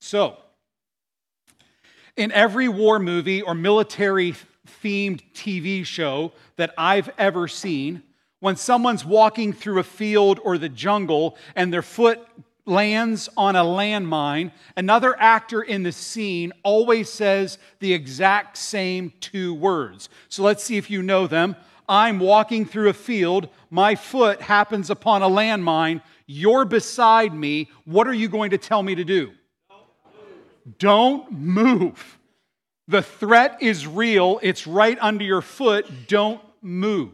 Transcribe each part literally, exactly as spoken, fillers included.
So, in every war movie or military-themed T V show that I've ever seen, when someone's walking through a field or the jungle and their foot lands on a landmine, another actor in the scene always says the exact same two words. So let's see if you know them. I'm walking through a field, my foot happens upon a landmine, you're beside me, what are you going to tell me to do? Don't move. The threat is real. It's right under your foot. Don't move.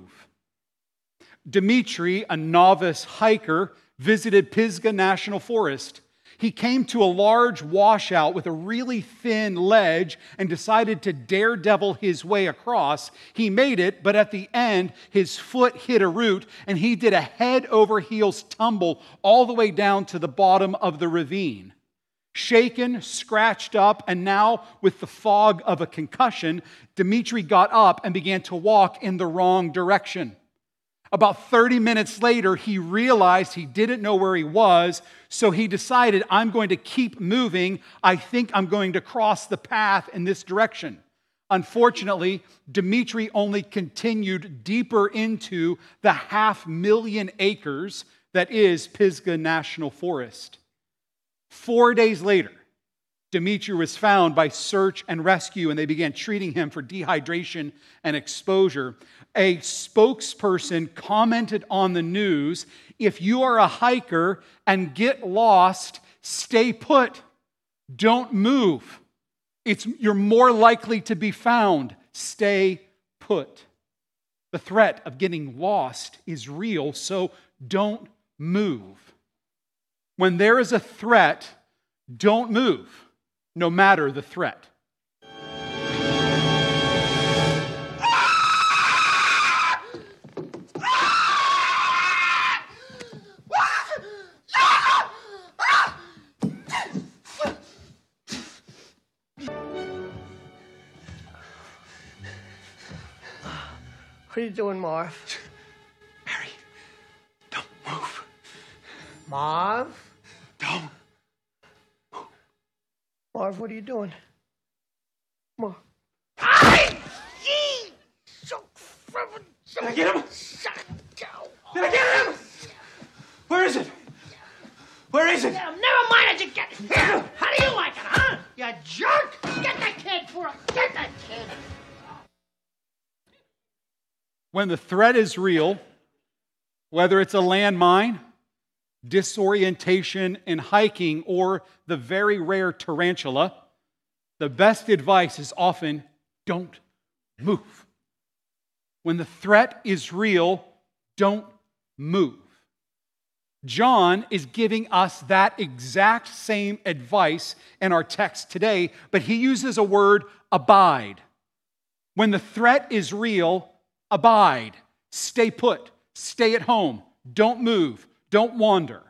Dimitri, a novice hiker, visited Pisgah National Forest. He came to a large washout with a really thin ledge and decided to daredevil his way across. He made it, but at the end, his foot hit a root and he did a head over heels tumble all the way down to the bottom of the ravine. Shaken, scratched up, and now with the fog of a concussion, Dimitri got up and began to walk in the wrong direction. About thirty minutes later, he realized he didn't know where he was, so he decided, I'm going to keep moving. I think I'm going to cross the path in this direction. Unfortunately, Dimitri only continued deeper into the half million acres that is Pisgah National Forest. Four days later, Dimitri was found by search and rescue, and they began treating him for dehydration and exposure. A spokesperson commented on the news, if you are a hiker and get lost, stay put. Don't move. It's, you're more likely to be found. Stay put. The threat of getting lost is real, so don't move. When there is a threat, don't move, no matter the threat. What are you doing, Marv? Harry, don't move. Marv? Don't. Marv, what are you doing? Marv. Did I get him? Did I get him? Where is it? Where is it? Yeah, never mind it, you get here. How do you like it, huh? You jerk! Get the kid for him. Get the kid. When the threat is real, whether it's a landmine, disorientation in hiking, or the very rare tarantula, the best advice is often don't move. When the threat is real, don't move. John is giving us that exact same advice in our text today, but he uses a word, abide. When the threat is real, abide. Stay put. Stay at home. Don't move. Don't wander.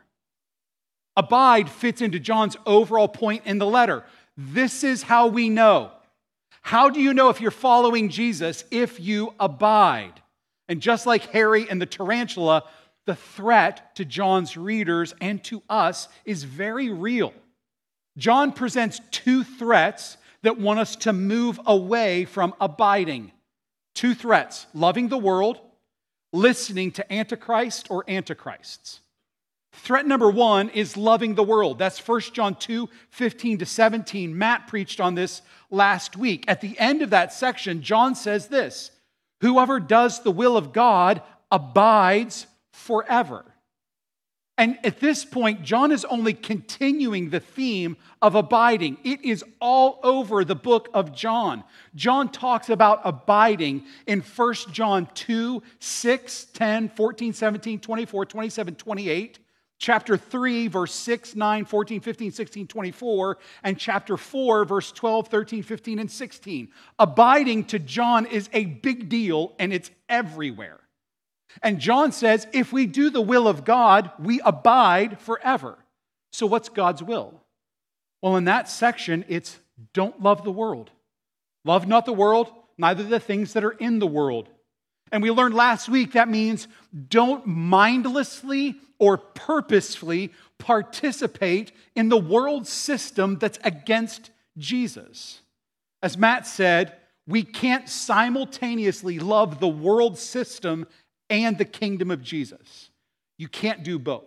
Abide fits into John's overall point in the letter. This is how we know. How do you know if you're following Jesus? If you abide. And just like Harry and the tarantula, the threat to John's readers and to us is very real. John presents two threats that want us to move away from abiding. Two threats: loving the world, listening to Antichrist or Antichrists. Threat number one is loving the world. That's First John two, fifteen to seventeen. Matt preached on this last week. At the end of that section, John says this: whoever does the will of God abides forever. And at this point, John is only continuing the theme of abiding. It is all over the book of John. John talks about abiding in First John two, six, ten, fourteen, seventeen, twenty-four, twenty-seven, twenty-eight, chapter three, verse six, nine, fourteen, fifteen, sixteen, twenty-four, and chapter four, verse twelve, thirteen, fifteen, and sixteen. Abiding to John is a big deal, and it's everywhere. And John says, if we do the will of God, we abide forever. So what's God's will? Well, in that section, it's don't love the world. Love not the world, neither the things that are in the world. And we learned last week that means don't mindlessly or purposefully participate in the world system that's against Jesus. As Matt said, we can't simultaneously love the world system and the kingdom of Jesus. You can't do both.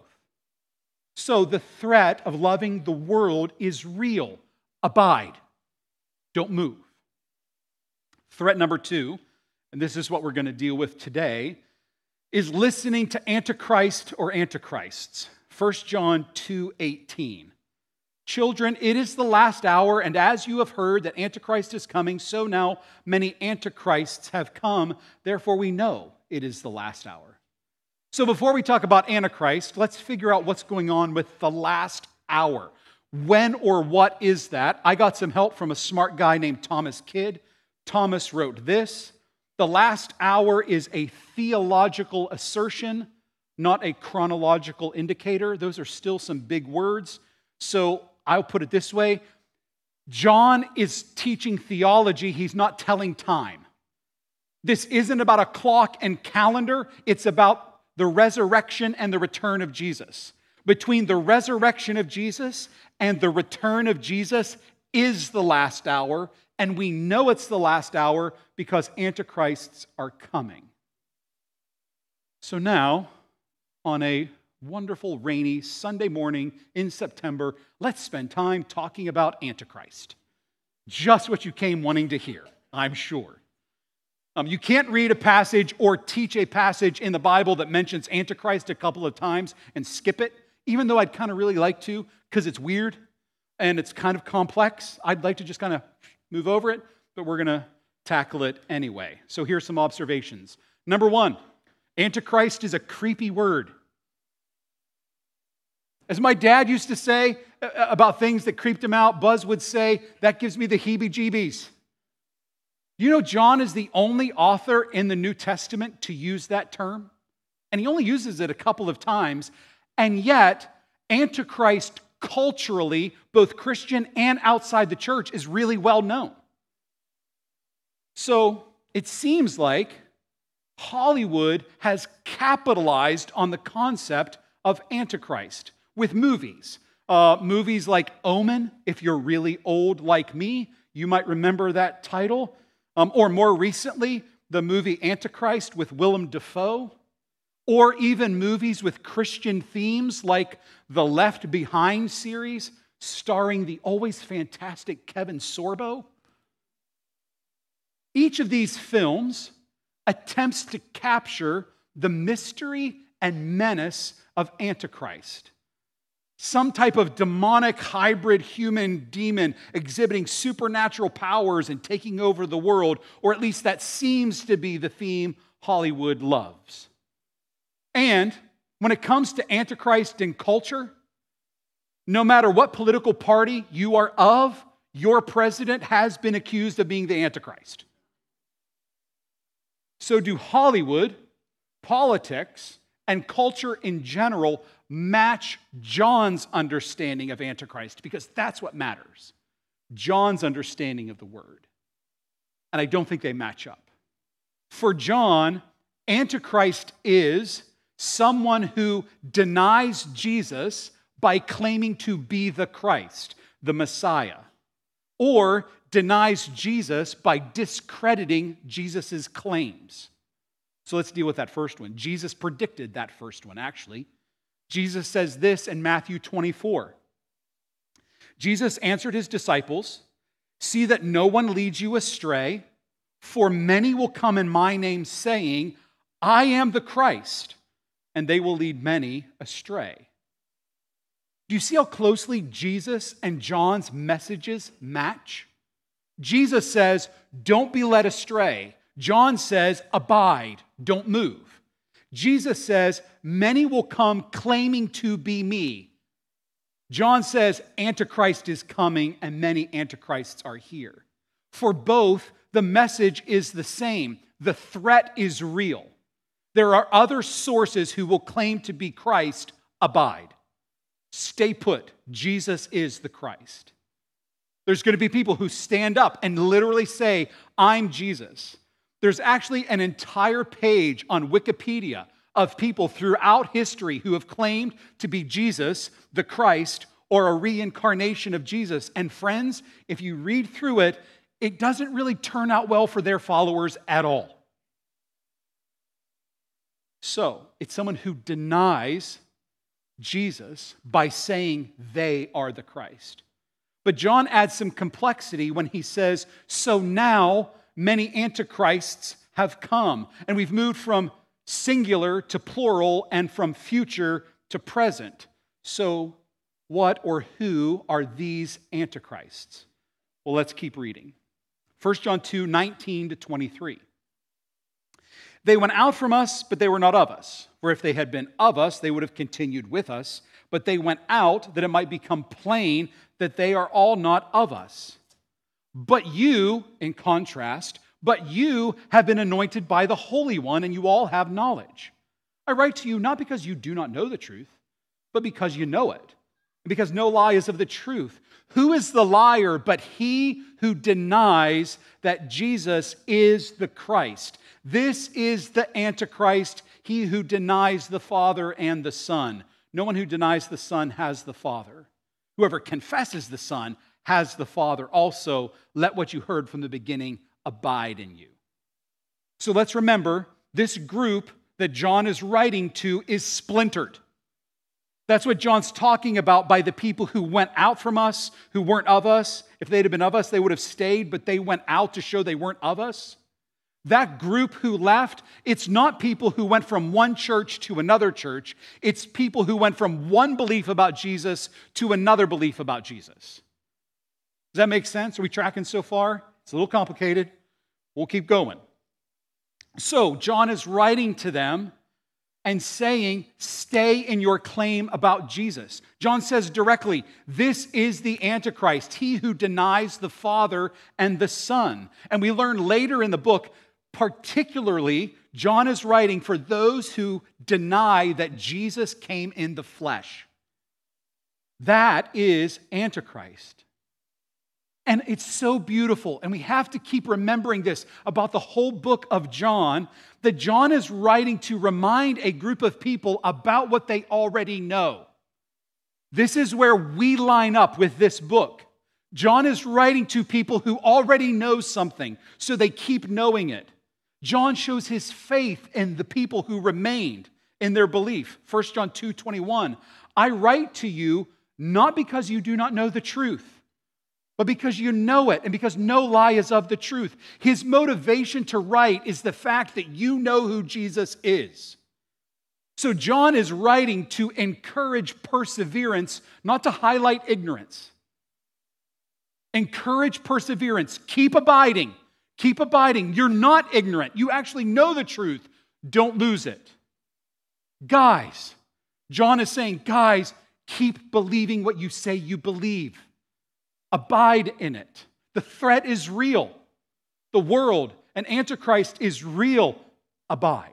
So the threat of loving the world is real. Abide. Don't move. Threat number two, and this is what we're going to deal with today, is listening to Antichrist or Antichrists. First John two eighteen. Children, it is the last hour, and as you have heard that Antichrist is coming, so now many Antichrists have come. Therefore, we know it is the last hour. So before we talk about Antichrist, let's figure out what's going on with the last hour. When or what is that? I got some help from a smart guy named Thomas Kidd. Thomas wrote this: the last hour is a theological assertion, not a chronological indicator. Those are still some big words. So I'll put it this way. John is teaching theology. He's not telling time. This isn't about a clock and calendar. It's about the resurrection and the return of Jesus. Between the resurrection of Jesus and the return of Jesus is the last hour, and we know it's the last hour because antichrists are coming. So now, on a wonderful rainy Sunday morning in September, let's spend time talking about Antichrist. Just what you came wanting to hear, I'm sure. Um, you can't read a passage or teach a passage in the Bible that mentions Antichrist a couple of times and skip it, even though I'd kind of really like to, because it's weird and it's kind of complex. I'd like to just kind of move over it, but we're going to tackle it anyway. So here's some observations. Number one, Antichrist is a creepy word. As my dad used to say about things that creeped him out, Buzz would say, that gives me the heebie-jeebies. You know, John is the only author in the New Testament to use that term, and he only uses it a couple of times, and yet Antichrist culturally, both Christian and outside the church, is really well known. So it seems like Hollywood has capitalized on the concept of Antichrist with movies. Uh, movies like Omen, if you're really old like me, you might remember that title. Um, or more recently, the movie Antichrist with Willem Dafoe. Or even movies with Christian themes like the Left Behind series, starring the always fantastic Kevin Sorbo. Each of these films attempts to capture the mystery and menace of Antichrist. Some type of demonic hybrid human demon exhibiting supernatural powers and taking over the world, or at least that seems to be the theme Hollywood loves. And when it comes to Antichrist in culture, no matter what political party you are of, your president has been accused of being the Antichrist. So do Hollywood, politics, and culture in general match John's understanding of Antichrist? Because that's what matters. John's understanding of the word. And I don't think they match up. For John, Antichrist is someone who denies Jesus by claiming to be the Christ, the Messiah, or denies Jesus by discrediting Jesus' claims. So let's deal with that first one. Jesus predicted that first one, actually. Jesus says this in Matthew twenty-four. Jesus answered his disciples, "See that no one leads you astray, for many will come in my name saying, 'I am the Christ,' and they will lead many astray." Do you see how closely Jesus and John's messages match? Jesus says, "Don't be led astray." John says, "Abide, don't move." Jesus says, "Many will come claiming to be me." John says, "Antichrist is coming and many antichrists are here." For both, the message is the same. The threat is real. There are other sources who will claim to be Christ. Abide. Stay put. Jesus is the Christ. There's going to be people who stand up and literally say, "I'm Jesus." There's actually an entire page on Wikipedia of people throughout history who have claimed to be Jesus, the Christ, or a reincarnation of Jesus. And friends, if you read through it, it doesn't really turn out well for their followers at all. So, it's someone who denies Jesus by saying they are the Christ. But John adds some complexity when he says, so now many antichrists have come. And we've moved from singular to plural and from future to present. So what or who are these antichrists? Well, let's keep reading. First John two, nineteen to twenty-three. They went out from us, but they were not of us. For if they had been of us, they would have continued with us. But they went out that it might become plain that they are all not of us. But you, in contrast, but you have been anointed by the Holy One, and you all have knowledge. I write to you not because you do not know the truth, but because you know it, and because no lie is of the truth. Who is the liar but he who denies that Jesus is the Christ? This is the Antichrist, he who denies the Father and the Son. No one who denies the Son has the Father. Whoever confesses the Son has the Father also. Let what you heard from the beginning abide in you. So let's remember, this group that John is writing to is splintered. That's what John's talking about by the people who went out from us, who weren't of us. If they'd have been of us, they would have stayed, but they went out to show they weren't of us. That group who left, it's not people who went from one church to another church. It's people who went from one belief about Jesus to another belief about Jesus. Does that make sense? Are we tracking so far? It's a little complicated. We'll keep going. So, John is writing to them and saying, stay in your claim about Jesus. John says directly, this is the Antichrist, he who denies the Father and the Son. And we learn later in the book, particularly, John is writing for those who deny that Jesus came in the flesh. That is Antichrist. And it's so beautiful, and we have to keep remembering this about the whole book of John, that John is writing to remind a group of people about what they already know. This is where we line up with this book. John is writing to people who already know something, so they keep knowing it. John shows his faith in the people who remained in their belief. First John two twenty-one, I write to you not because you do not know the truth, but because you know it and because no lie is of the truth. His motivation to write is the fact that you know who Jesus is. So John is writing to encourage perseverance, not to highlight ignorance. Encourage perseverance. Keep abiding. Keep abiding. You're not ignorant. You actually know the truth. Don't lose it. Guys, John is saying, guys, keep believing what you say you believe. Abide in it. The threat is real. The world and Antichrist is real. Abide.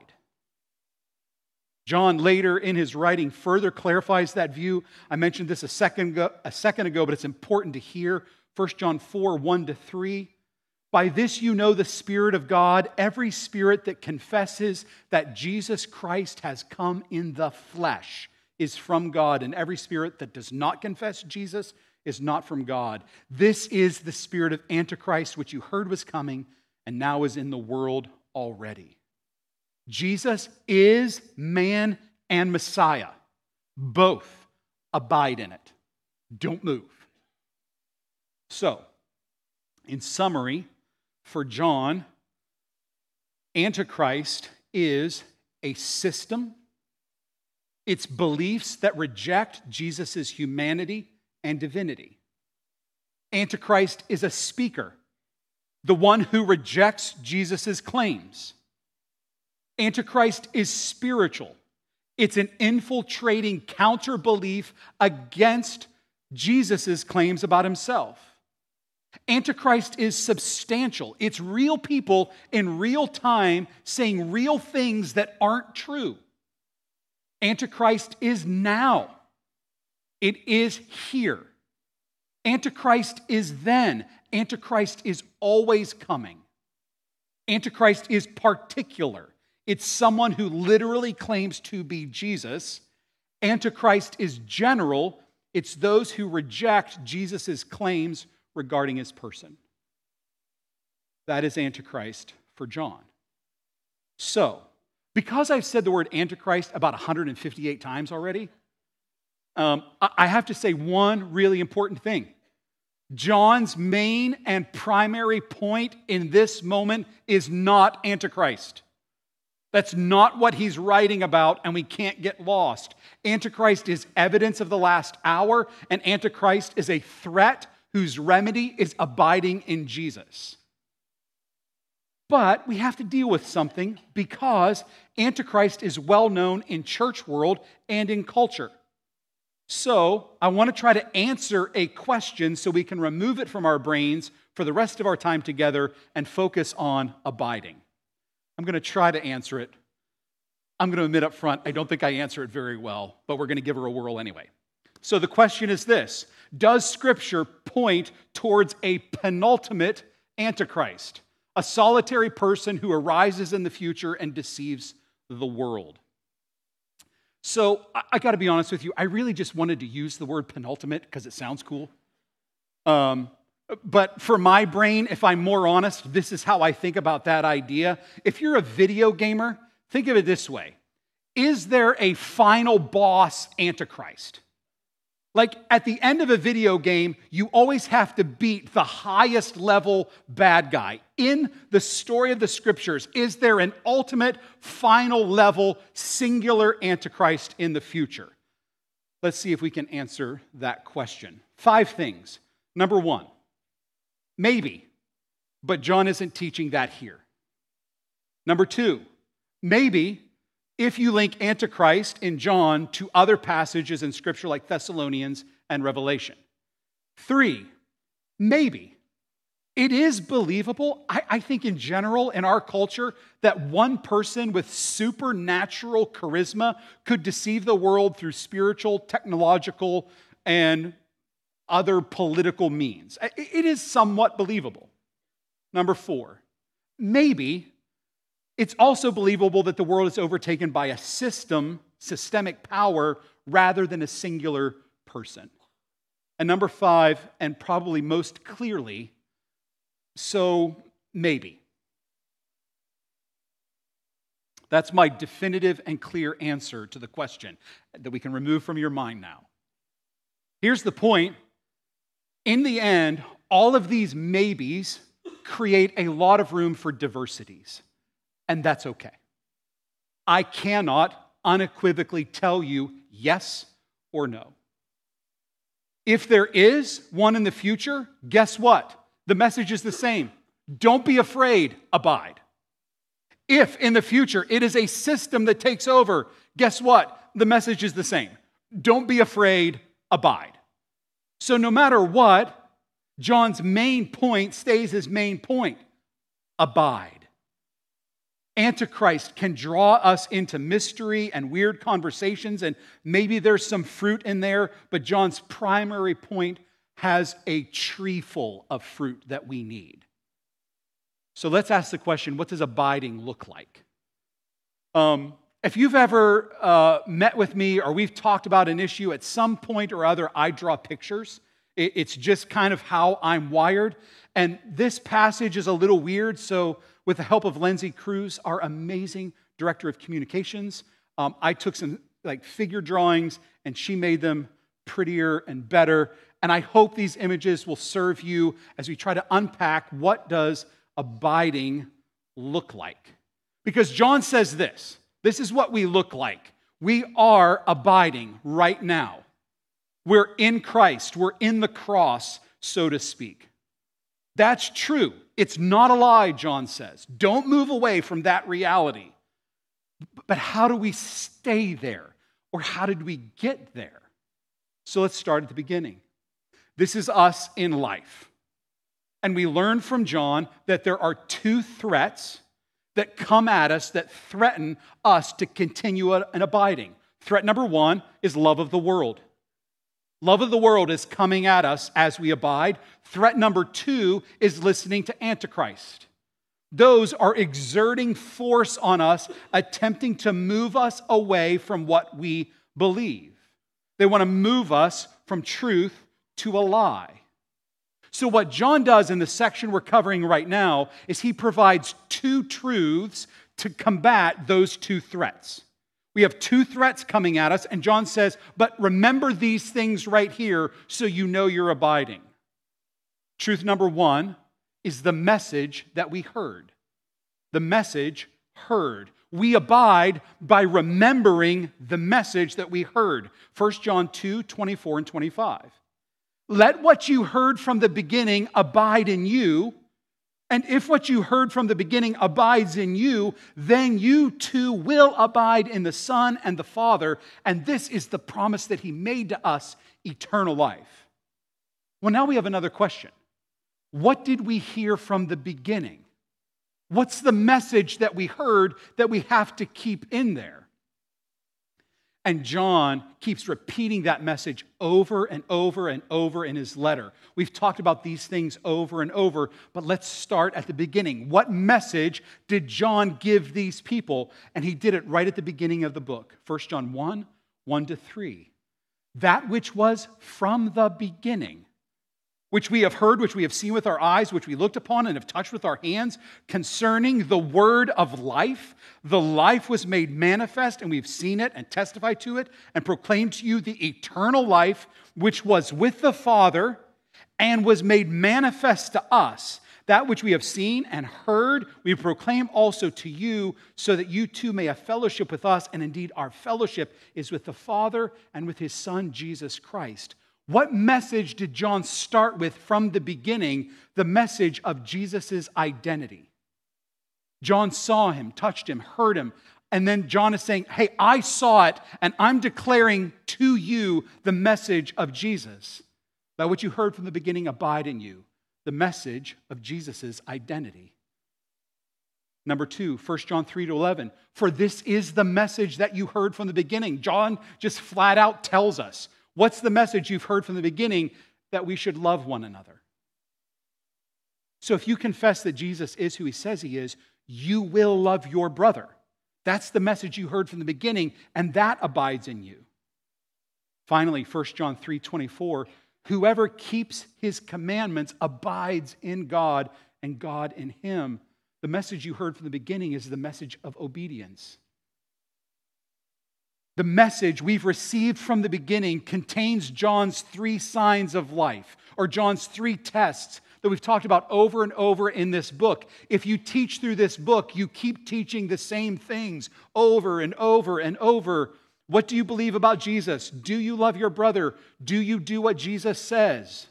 John later in his writing further clarifies that view. I mentioned this a second ago, a second ago, but it's important to hear. First John four, one to three. By this you know the Spirit of God. Every spirit that confesses that Jesus Christ has come in the flesh is from God, and every spirit that does not confess Jesus is not from God. This is the spirit of Antichrist, which you heard was coming and now is in the world already. Jesus is man and Messiah. Both. Abide in it. Don't move. So, in summary, for John, Antichrist is a system. It's beliefs that reject Jesus' humanity and divinity. Antichrist is a speaker, the one who rejects Jesus' claims. Antichrist is spiritual. It's an infiltrating counter-belief against Jesus' claims about himself. Antichrist is substantial. It's real people in real time saying real things that aren't true. Antichrist is now. It is here. Antichrist is then. Antichrist is always coming. Antichrist is particular. It's someone who literally claims to be Jesus. Antichrist is general. It's those who reject Jesus' claims regarding his person. That is Antichrist for John. So, because I've said the word Antichrist about one hundred fifty-eight times already, um, I have to say one really important thing. John's main and primary point in this moment is not Antichrist. That's not what he's writing about, and we can't get lost. Antichrist is evidence of the last hour, and Antichrist is a threat whose remedy is abiding in Jesus. But we have to deal with something because Antichrist is well known in church world and in culture. So I want to try to answer a question so we can remove it from our brains for the rest of our time together and focus on abiding. I'm going to try to answer it. I'm going to admit up front, I don't think I answer it very well, but we're going to give her a whirl anyway. So the question is this: does Scripture point towards a penultimate Antichrist, a solitary person who arises in the future and deceives the world? So I, I got to be honest with you, I really just wanted to use the word penultimate because it sounds cool. Um, But for my brain, if I'm more honest, this is how I think about that idea. If you're a video gamer, think of it this way. Is there a final boss Antichrist? Like at the end of a video game, you always have to beat the highest level bad guy. In the story of the Scriptures, is there an ultimate, final level, singular Antichrist in the future? Let's see if we can answer that question. Five things. Number one. Maybe, but John isn't teaching that here. Number two, maybe if you link Antichrist in John to other passages in Scripture like Thessalonians and Revelation. Three, maybe it is believable, I, I think in general in our culture, that one person with supernatural charisma could deceive the world through spiritual, technological, and other political means. It is somewhat believable. Number four, maybe it's also believable that the world is overtaken by a system, systemic power, rather than a singular person. And number five, and probably most clearly, so maybe. That's my definitive and clear answer to the question that we can remove from your mind now. Here's the point. In the end, all of these maybes create a lot of room for diversities, and that's okay. I cannot unequivocally tell you yes or no. If there is one in the future, guess what? The message is the same. Don't be afraid, abide. If in the future it is a system that takes over, guess what? The message is the same. Don't be afraid, abide. So no matter what, John's main point stays his main point. Abide. Antichrist can draw us into mystery and weird conversations, and maybe there's some fruit in there, but John's primary point has a tree full of fruit that we need. So let's ask the question, what does abiding look like? Um, if you've ever uh, met with me or we've talked about an issue, at some point or other, I draw pictures. It, it's just kind of how I'm wired. And this passage is a little weird, so with the help of Lindsay Cruz, our amazing director of communications, um, I took some like figure drawings and she made them prettier and better. And I hope these images will serve you as we try to unpack what does abiding look like. Because John says this, this is what we look like. We are abiding right now. We're in Christ. We're in the cross, so to speak. That's true. It's not a lie, John says. Don't move away from that reality. But how do we stay there? Or how did we get there? So let's start at the beginning. This is us in life. And we learn from John that there are two threats that come at us that threaten us to continue an abiding. Threat number one is love of the world. Love of the world is coming at us as we abide. Threat number two is listening to Antichrist. Those are exerting force on us, attempting to move us away from what we believe. They want to move us from truth to a lie. So what John does in the section we're covering right now is he provides two truths to combat those two threats. We have two threats coming at us, and John says, but remember these things right here so you know you're abiding. Truth number one is the message that we heard. The message heard. We abide by remembering the message that we heard. First John two, twenty-four and twenty-five. Let what you heard from the beginning abide in you, and if what you heard from the beginning abides in you, then you too will abide in the Son and the Father, and this is the promise that He made to us, eternal life. Well, now we have another question. What did we hear from the beginning? What's the message that we heard that we have to keep in there? And John keeps repeating that message over and over and over in his letter. We've talked about these things over and over, but let's start at the beginning. What message did John give these people? And he did it right at the beginning of the book. First John one, one to three. That which was from the beginning, which we have heard, which we have seen with our eyes, which we looked upon and have touched with our hands, concerning the word of life. The life was made manifest, and we've seen it and testified to it and proclaimed to you the eternal life, which was with the Father and was made manifest to us. That which we have seen and heard, we proclaim also to you, so that you too may have fellowship with us. And indeed, our fellowship is with the Father and with His Son, Jesus Christ. What message did John start with from the beginning? The message of Jesus' identity. John saw Him, touched Him, heard Him, and then John is saying, hey, I saw it, and I'm declaring to you the message of Jesus. That what you heard from the beginning abide in you. The message of Jesus' identity. Number two, First John three to eleven. For this is the message that you heard from the beginning. John just flat out tells us. What's the message you've heard from the beginning? That we should love one another. So if you confess that Jesus is who He says He is, you will love your brother. That's the message you heard from the beginning, and that abides in you. Finally, First John three twenty-four, whoever keeps His commandments abides in God, and God in him. The message you heard from the beginning is the message of obedience. The message we've received from the beginning contains John's three signs of life, or John's three tests that we've talked about over and over in this book. If you teach through this book, you keep teaching the same things over and over and over. What do you believe about Jesus? Do you love your brother? Do you do what Jesus says?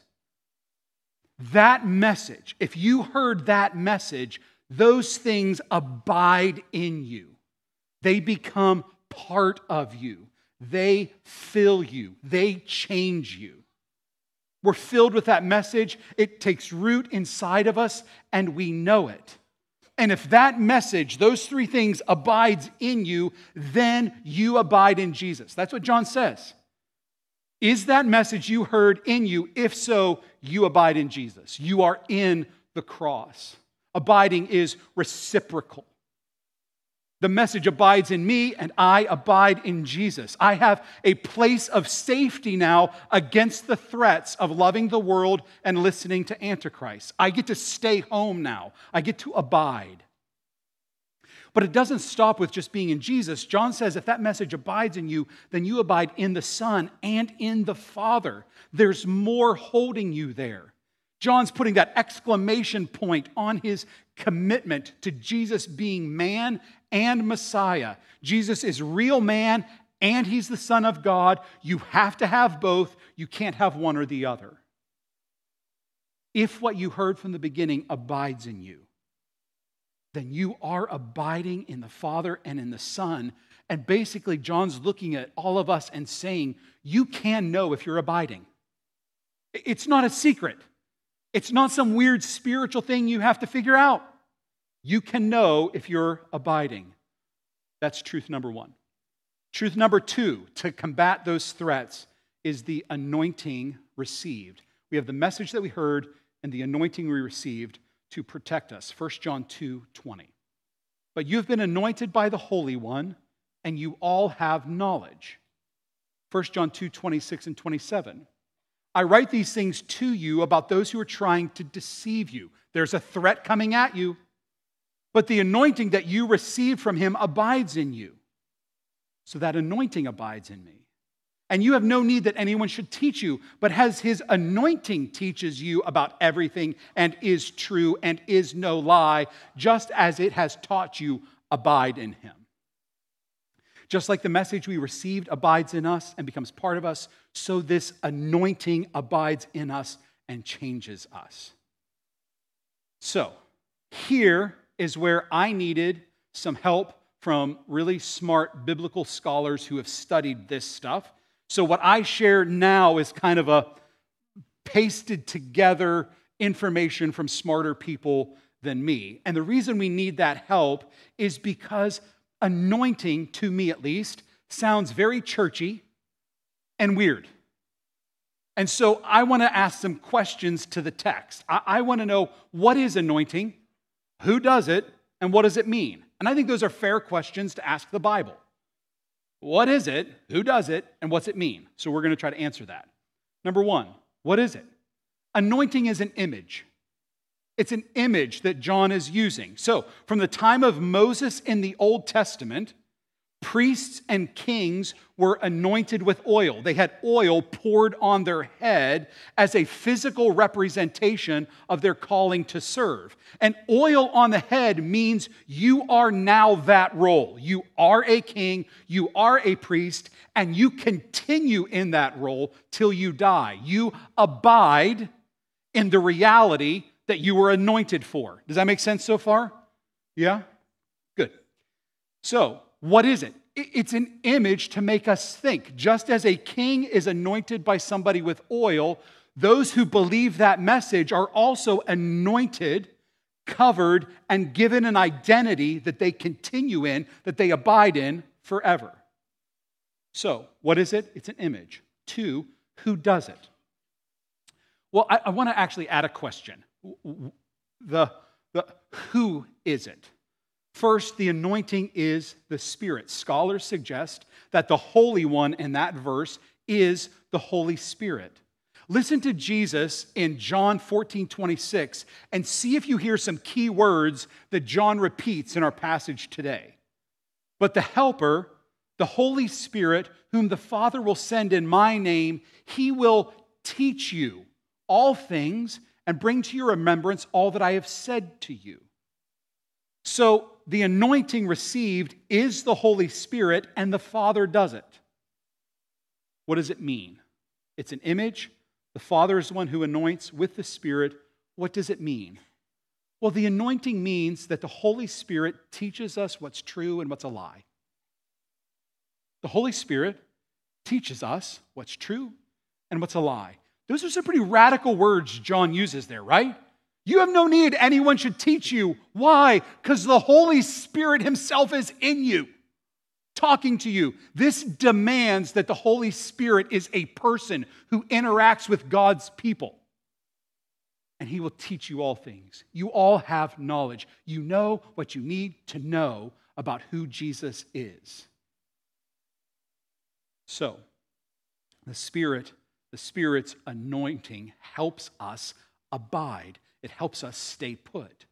That message, if you heard that message, those things abide in you. They become part of you. They fill you. They change you. We're filled with that message. It takes root inside of us, and we know it. And if that message, those three things, abides in you, then you abide in Jesus. That's what John says. Is that message you heard in you? If so, you abide in Jesus. You are in the cross. Abiding is reciprocal. The message abides in me, and I abide in Jesus. I have a place of safety now against the threats of loving the world and listening to Antichrist. I get to stay home now. I get to abide. But it doesn't stop with just being in Jesus. John says if that message abides in you, then you abide in the Son and in the Father. There's more holding you there. John's putting that exclamation point on his commitment to Jesus being man and Messiah. Jesus is real man and He's the Son of God. You have to have both. You can't have one or the other. If what you heard from the beginning abides in you, then you are abiding in the Father and in the Son. And basically, John's looking at all of us and saying, you can know if you're abiding. It's not a secret. It's not some weird spiritual thing you have to figure out. You can know if you're abiding. That's truth number one. Truth number two, to combat those threats, is the anointing received. We have the message that we heard and the anointing we received. to protect us. First John two twenty. But you've been anointed by the Holy One, and you all have knowledge. First John two twenty-six and twenty-seven. I write these things to you about those who are trying to deceive you. There's a threat coming at you, but the anointing that you received from him abides in you. So that anointing abides in me. And you have no need that anyone should teach you, but as his anointing teaches you about everything and is true and is no lie, just as it has taught you, abide in him. Just like the message we received abides in us and becomes part of us, so this anointing abides in us and changes us. So, here is where I needed some help from really smart biblical scholars who have studied this stuff. So what I share now is kind of a pasted together information from smarter people than me. And the reason we need that help is because anointing, to me at least, sounds very churchy and weird. And so I want to ask some questions to the text. I, I want to know, what is anointing? Who does it? And what does it mean? And I think those are fair questions to ask the Bible. What is it? Who does it? And what's it mean? So we're going to try to answer that. Number one, what is it? Anointing is an image. It's an image that John is using. So from the time of Moses in the Old Testament, priests and kings were anointed with oil. They had oil poured on their head as a physical representation of their calling to serve. And oil on the head means you are now that role. You are a king, you are a priest, and you continue in that role till you die. You abide in the reality that you were anointed for. Does that make sense so far? Yeah? Good. So, what is it? It's an image to make us think. Just as a king is anointed by somebody with oil, those who believe that message are also anointed, covered, and given an identity that they continue in, that they abide in forever. So, what is it? It's an image. Two, who does it? Well, I, I want to actually add a question. The, the who is it? First, the anointing is the Spirit. Scholars suggest that the Holy One in that verse is the Holy Spirit. Listen to Jesus in John fourteen twenty-six and see if you hear some key words that John repeats in our passage today. But the Helper, the Holy Spirit, whom the Father will send in my name, he will teach you all things and bring to your remembrance all that I have said to you. So the anointing received is the Holy Spirit, and the Father does it. What does it mean? It's an image. The Father is the one who anoints with the Spirit. What does it mean? Well, the anointing means that the Holy Spirit teaches us what's true and what's a lie. The Holy Spirit teaches us what's true and what's a lie. Those are some pretty radical words John uses there, right? You have no need anyone should teach you. Why? Because the Holy Spirit himself is in you, talking to you. This demands that the Holy Spirit is a person who interacts with God's people. And he will teach you all things. You all have knowledge. You know what you need to know about who Jesus is. So, the Spirit, the Spirit's anointing helps us abide. It helps us stay put.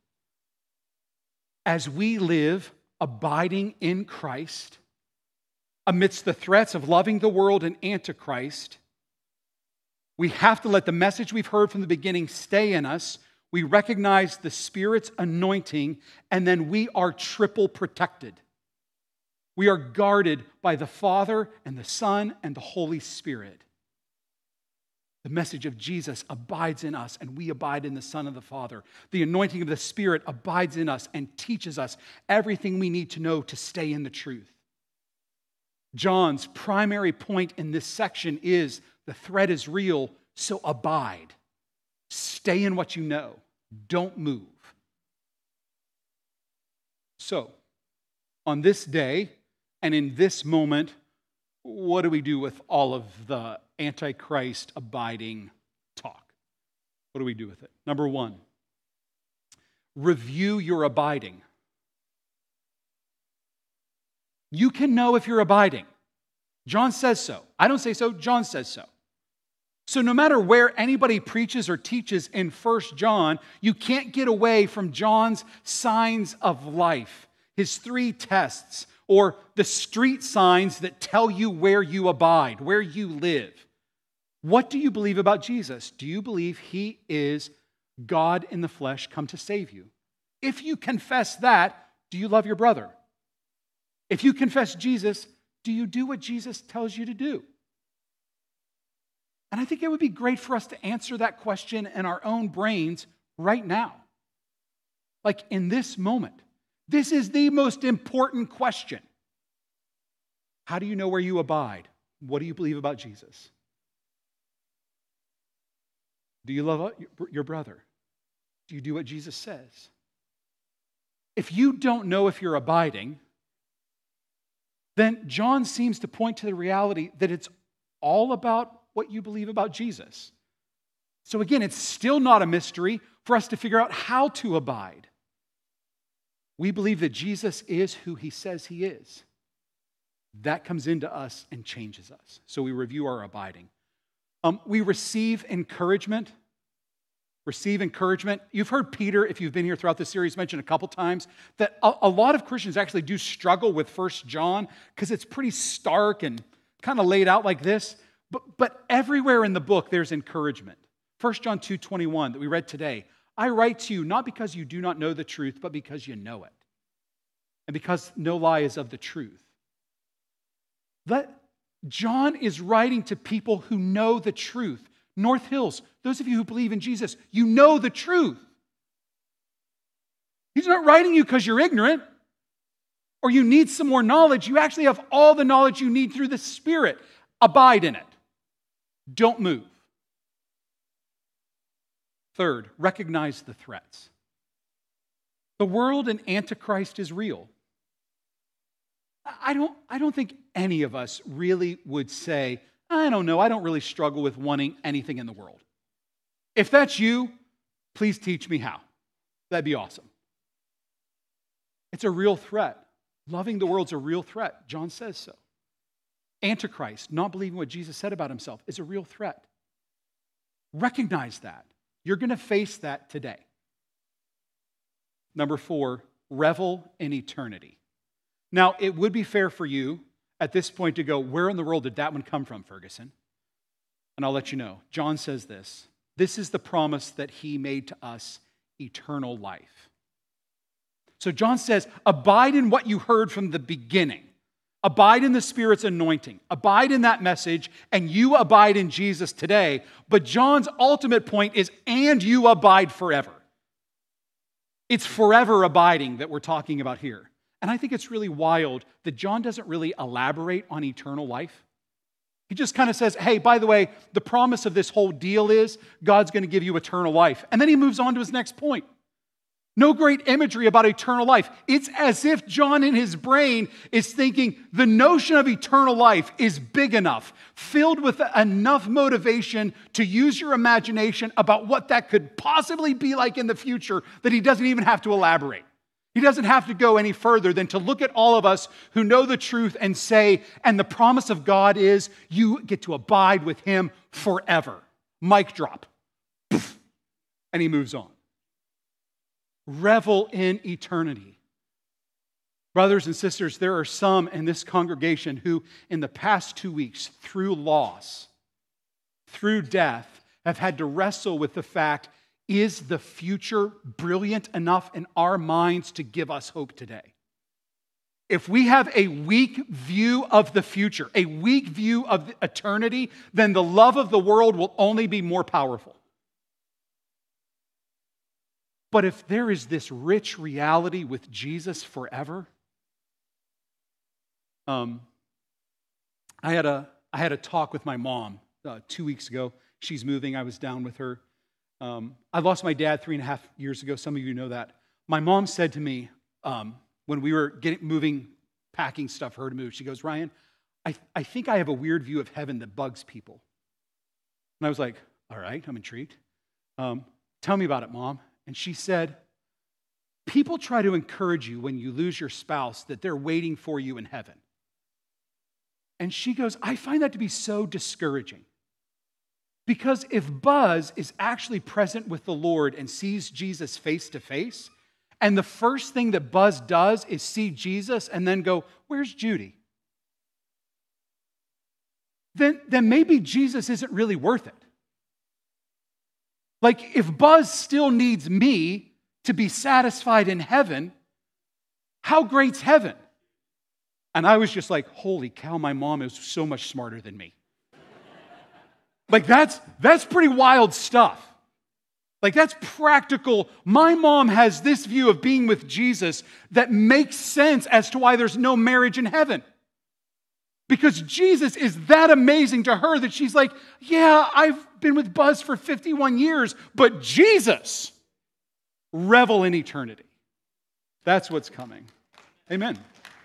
As we live abiding in Christ, amidst the threats of loving the world and Antichrist, we have to let the message we've heard from the beginning stay in us. We recognize the Spirit's anointing, and then we are triple protected. We are guarded by the Father and the Son and the Holy Spirit. The message of Jesus abides in us, and we abide in the Son of the Father. The anointing of the Spirit abides in us and teaches us everything we need to know to stay in the truth. John's primary point in this section is the threat is real, so abide. Stay in what you know. Don't move. So, on this day and in this moment, what do we do with all of the Antichrist abiding talk? What do we do with it? Number one, review your abiding. You can know if you're abiding. John says so. I don't say so, John says so. So no matter where anybody preaches or teaches in First John, you can't get away from John's signs of life, his three tests, or the street signs that tell you where you abide, where you live. What do you believe about Jesus? Do you believe he is God in the flesh come to save you? If you confess that, do you love your brother? If you confess Jesus, do you do what Jesus tells you to do? And I think it would be great for us to answer that question in our own brains right now. Like in this moment. This is the most important question. How do you know where you abide? What do you believe about Jesus? Do you love your brother? Do you do what Jesus says? If you don't know if you're abiding, then John seems to point to the reality that it's all about what you believe about Jesus. So again, it's still not a mystery for us to figure out how to abide. We believe that Jesus is who he says he is. That comes into us and changes us. So we review our abiding. Um, we receive encouragement. Receive encouragement. You've heard Peter, if you've been here throughout this series, mention a couple times that a, a lot of Christians actually do struggle with First John because it's pretty stark and kind of laid out like this. But, but everywhere in the book, there's encouragement. First John two twenty-one that we read today. I write to you not because you do not know the truth, but because you know it. And because no lie is of the truth. That John is writing to people who know the truth. North Hills, those of you who believe in Jesus, you know the truth. He's not writing you because you're ignorant or you need some more knowledge. You actually have all the knowledge you need through the Spirit. Abide in it. Don't move. Third, recognize the threats. The world and Antichrist is real. I don't, I don't think any of us really would say, I don't know, I don't really struggle with wanting anything in the world. If that's you, please teach me how. That'd be awesome. It's a real threat. Loving the world's a real threat. John says so. Antichrist, not believing what Jesus said about himself, is a real threat. Recognize that. You're going to face that today. Number four, revel in eternity. Now, it would be fair for you at this point to go, where in the world did that one come from, Ferguson? And I'll let you know. John says this. This is the promise that he made to us, eternal life. So John says, abide in what you heard from the beginning. Abide in the Spirit's anointing. Abide in that message, and you abide in Jesus today. But John's ultimate point is, and you abide forever. It's forever abiding that we're talking about here. And I think it's really wild that John doesn't really elaborate on eternal life. He just kind of says, hey, by the way, the promise of this whole deal is God's going to give you eternal life. And then he moves on to his next point. No great imagery about eternal life. It's as if John in his brain is thinking the notion of eternal life is big enough, filled with enough motivation to use your imagination about what that could possibly be like in the future that he doesn't even have to elaborate. He doesn't have to go any further than to look at all of us who know the truth and say, and the promise of God is you get to abide with him forever. Mic drop. Poof. And he moves on. Revel in eternity. Brothers and sisters, there are some in this congregation who, in the past two weeks, through loss, through death, have had to wrestle with the fact, is the future brilliant enough in our minds to give us hope today? If we have a weak view of the future, a weak view of eternity, then the love of the world will only be more powerful. But if there is this rich reality with Jesus forever, um, I had a I had a talk with my mom uh, two weeks ago. She's moving. I was down with her. Um, I lost my dad three and a half years ago. Some of you know that. My mom said to me um, when we were getting moving, packing stuff for her to move, she goes, Ryan, I, I think I have a weird view of heaven that bugs people. And I was like, all right, I'm intrigued. Um, tell me about it, Mom. And she said, people try to encourage you when you lose your spouse that they're waiting for you in heaven. And she goes, I find that to be so discouraging. Because if Buzz is actually present with the Lord and sees Jesus face to face, and the first thing that Buzz does is see Jesus and then go, where's Judy? Then, then maybe Jesus isn't really worth it. Like, if Buzz still needs me to be satisfied in heaven, how great's heaven? And I was just like, holy cow, my mom is so much smarter than me. Like, that's, that's pretty wild stuff. Like, that's practical. My mom has this view of being with Jesus that makes sense as to why there's no marriage in heaven. Because Jesus is that amazing to her that she's like, yeah, I've been with Buzz for fifty-one years, but Jesus, revel in eternity. That's what's coming. Amen.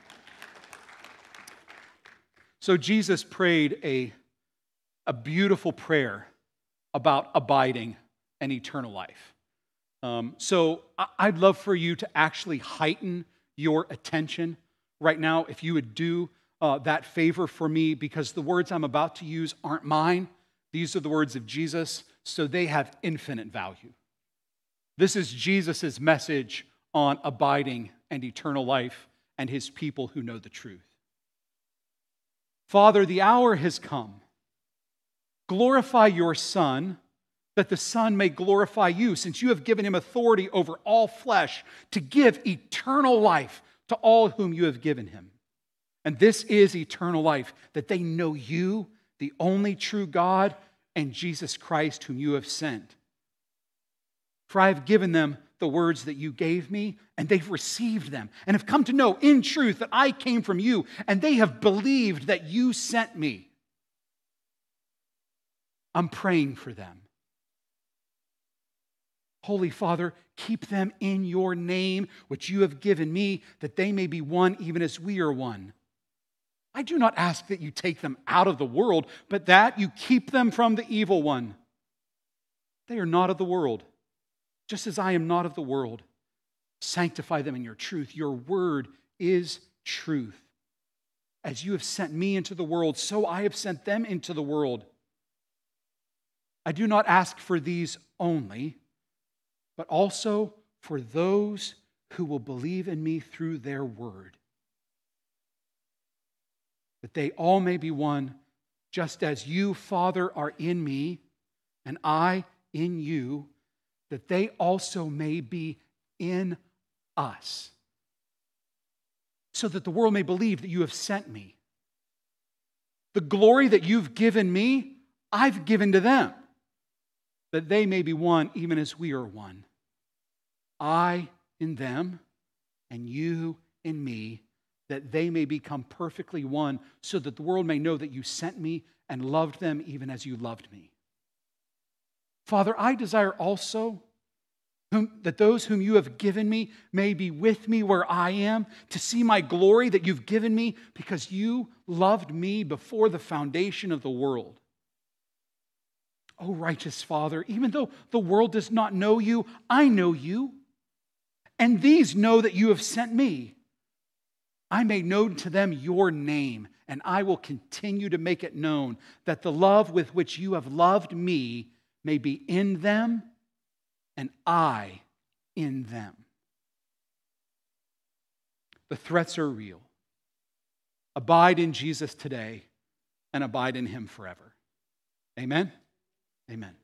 So Jesus prayed a, a beautiful prayer about abiding and eternal life. Um, so I'd love for you to actually heighten your attention right now, if you would do uh, that favor for me, because the words I'm about to use aren't mine. These are the words of Jesus, so they have infinite value. This is Jesus' message on abiding and eternal life and his people who know the truth. Father, the hour has come. Glorify your Son, that the Son may glorify you, since you have given him authority over all flesh to give eternal life to all whom you have given him. And this is eternal life, that they know you, the only true God, and Jesus Christ, whom you have sent. For I have given them the words that you gave me, and they've received them, and have come to know in truth that I came from you, and they have believed that you sent me. I'm praying for them. Holy Father, keep them in your name, which you have given me, that they may be one even as we are one. I do not ask that you take them out of the world, but that you keep them from the evil one. They are not of the world, just as I am not of the world. Sanctify them in your truth. Your word is truth. As you have sent me into the world, so I have sent them into the world. I do not ask for these only, but also for those who will believe in me through their word, that they all may be one, just as you, Father, are in me, and I in you, that they also may be in us, so that the world may believe that you have sent me. The glory that you've given me, I've given to them, that they may be one even as we are one. I in them, and you in me, that they may become perfectly one, so that the world may know that you sent me and loved them even as you loved me. Father, I desire also whom, that those whom you have given me may be with me where I am, to see my glory that you've given me, because you loved me before the foundation of the world. O righteous Father, even though the world does not know you, I know you, and these know that you have sent me. I made known to them your name, and I will continue to make it known, that the love with which you have loved me may be in them, and I in them. The threats are real. Abide in Jesus today, and abide in him forever. Amen? Amen.